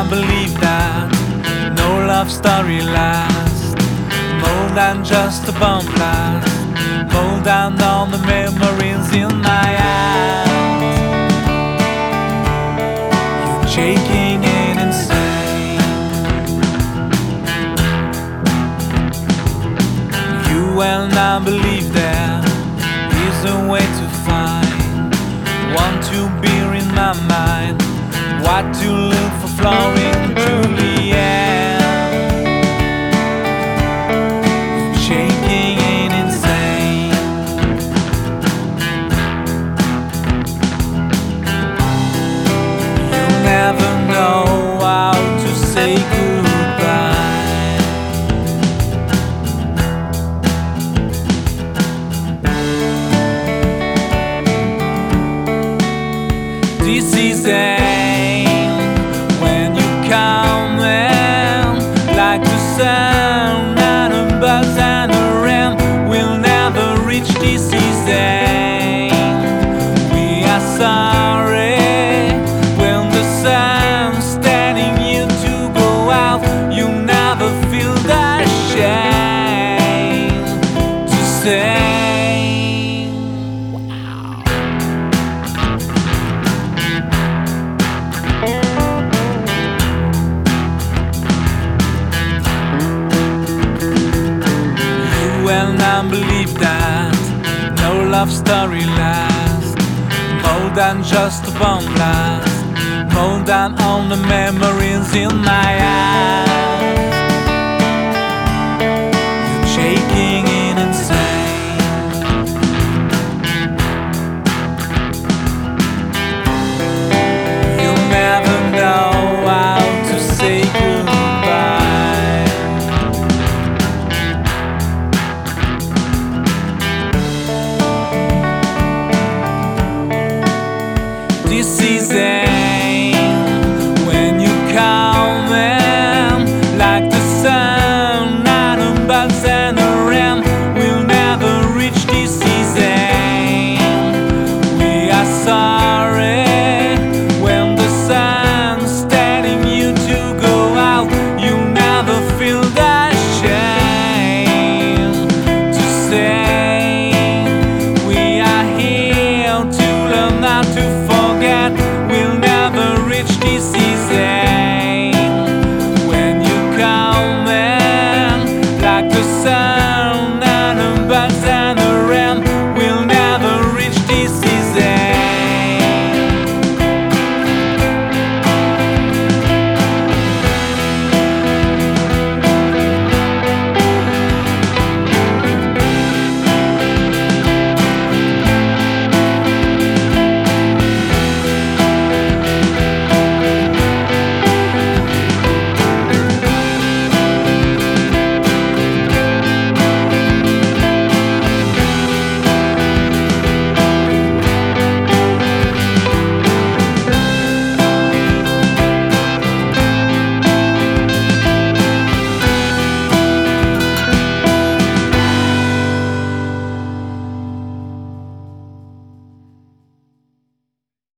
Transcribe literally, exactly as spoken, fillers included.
I believe that no love story lasts more than just a bomb blast, more than all the memories in my eyes. You're shaking and insane. You and I believe there is a way to find one to bear in my mind, what to look for flowing to the end. Shaking and insane. You never know how to say goodbye. This is it. Like the sound and a buzz and a ram, we'll never reach this end. We are sorry when the sun's standing here to go out. You never feel that shame to say. And I believe that no love story lasts more than just a bomb blast, more than all the memories in my eyes. You're shaking and insane. You'll never know how to say goodbye. This is it.